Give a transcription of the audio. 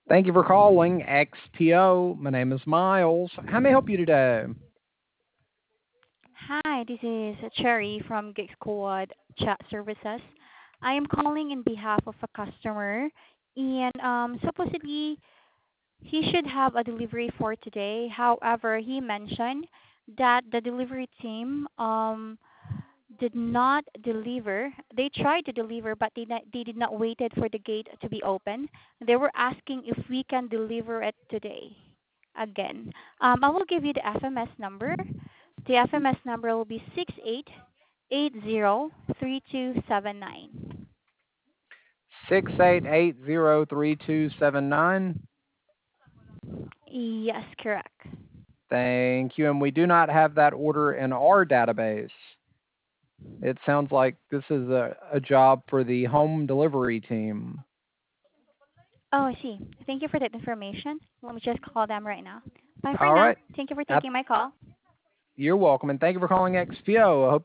Thank you for calling XPO. My name is Miles. How may I help you today? Hi, this is Cherry from Geek Squad Chat Services. I am calling in behalf of a customer, and supposedly he should have a delivery for today. However, he mentioned that the delivery team did not deliver. They tried to deliver, but they did not waited for the gate to be open. They were asking if we can deliver it today again. I will give you the FMS number. The FMS number will be 68803279. 68803279. Yes, correct. Thank you. And we do not have that order in our database. It sounds like this is a job for the home delivery team. Oh, I see. Thank you for that information. Let me just call them right now. Bye for All now. right. Thank you for Ab- taking my call. You're welcome. And thank you for calling XPO. I hope